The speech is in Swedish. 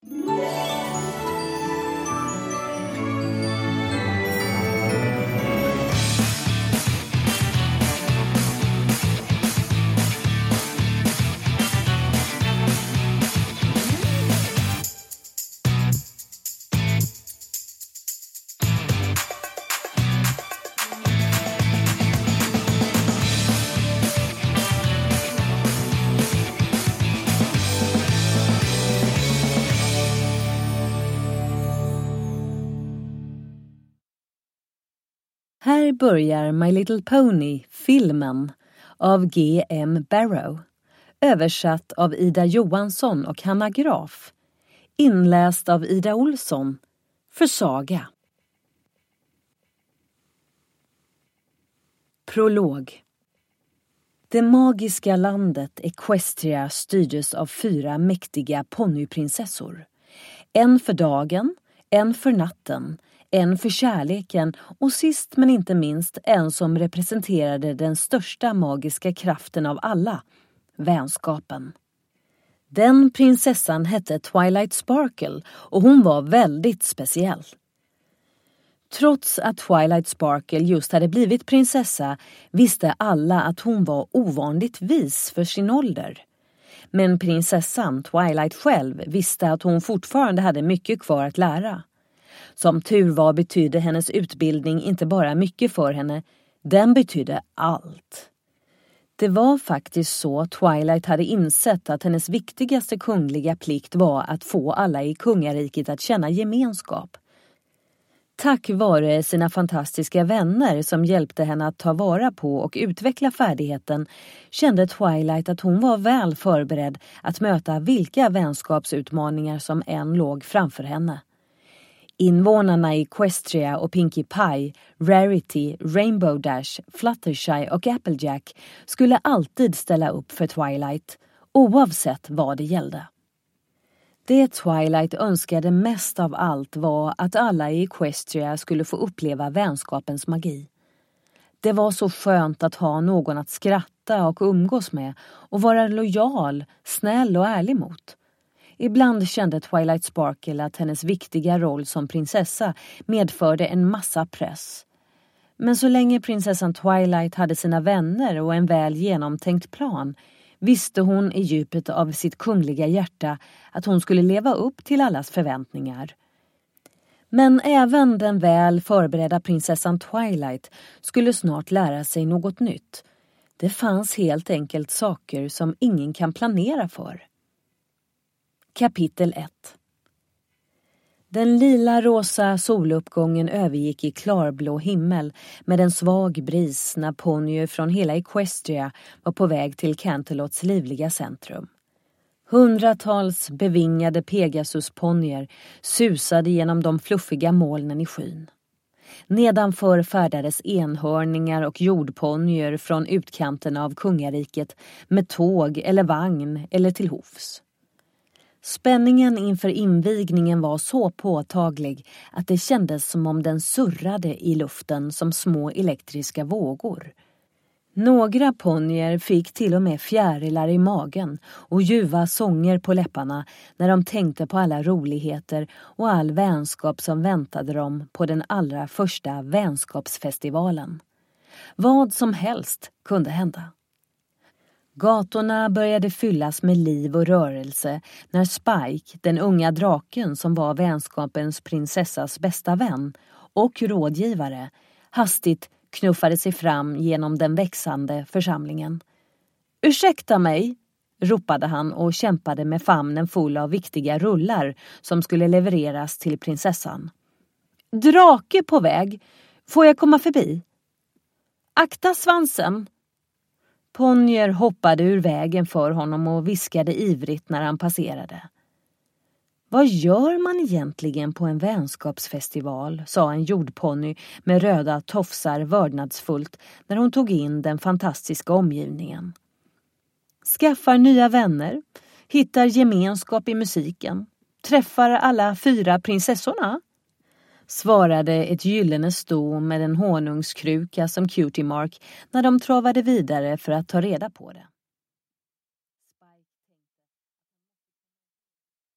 Här börjar My Little Pony, filmen, av G.M. Barrow, översatt av Ida Johansson och Hanna Graf, inläst av Ida Olsson, för Saga. Prolog. Det magiska landet Equestria styrdes av 4 mäktiga ponnyprinsessor. En för dagen, en för natten, en för kärleken och sist men inte minst en som representerade den största magiska kraften av alla, vänskapen. Den prinsessan hette Twilight Sparkle och hon var väldigt speciell. Trots att Twilight Sparkle just hade blivit prinsessa visste alla att hon var ovanligt vis för sin ålder. Men prinsessan Twilight själv visste att hon fortfarande hade mycket kvar att lära. Som tur var betydde hennes utbildning inte bara mycket för henne, den betydde allt. Det var faktiskt så Twilight hade insett att hennes viktigaste kungliga plikt var att få alla i kungariket att känna gemenskap. Tack vare sina fantastiska vänner som hjälpte henne att ta vara på och utveckla färdigheten kände Twilight att hon var väl förberedd att möta vilka vänskapsutmaningar som än låg framför henne. Invånarna i Equestria och Pinkie Pie, Rarity, Rainbow Dash, Fluttershy och Applejack skulle alltid ställa upp för Twilight, oavsett vad det gällde. Det Twilight önskade mest av allt var att alla i Equestria skulle få uppleva vänskapens magi. Det var så skönt att ha någon att skratta och umgås med och vara lojal, snäll och ärlig mot. Ibland kände Twilight Sparkle att hennes viktiga roll som prinsessa medförde en massa press. Men så länge prinsessan Twilight hade sina vänner och en väl genomtänkt plan visste hon i djupet av sitt kungliga hjärta att hon skulle leva upp till allas förväntningar. Men även den väl förberedda prinsessan Twilight skulle snart lära sig något nytt. Det fanns helt enkelt saker som ingen kan planera för. Kapitel 1. Den lila-rosa soluppgången övergick i klarblå himmel med en svag bris när ponyer från hela Equestria var på väg till Canterlots livliga centrum. Hundratals bevingade Pegasus-ponyer susade genom de fluffiga molnen i skyn. Nedanför färdades enhörningar och jordponyer från utkanten av kungariket med tåg eller vagn eller till hovs. Spänningen inför invigningen var så påtaglig att det kändes som om den surrade i luften som små elektriska vågor. Några ponyer fick till och med fjärilar i magen och ljuva sånger på läpparna när de tänkte på alla roligheter och all vänskap som väntade dem på den allra första vänskapsfestivalen. Vad som helst kunde hända. Gatorna började fyllas med liv och rörelse när Spike, den unga draken som var vänskapens prinsessas bästa vän och rådgivare, hastigt knuffade sig fram genom den växande församlingen. "Ursäkta mig", ropade han och kämpade med famnen full av viktiga rullar som skulle levereras till prinsessan. "Drake på väg, får jag komma förbi?" "Akta svansen!" Ponyer hoppade ur vägen för honom och viskade ivrigt när han passerade. "Vad gör man egentligen på en vänskapsfestival?" sa en jordponny med röda tofsar vördnadsfullt när hon tog in den fantastiska omgivningen. "Skaffar nya vänner, hittar gemenskap i musiken, träffar alla 4 prinsessorna", svarade ett gyllene sto med en honungskruka som Cutie Mark när de travade vidare för att ta reda på det.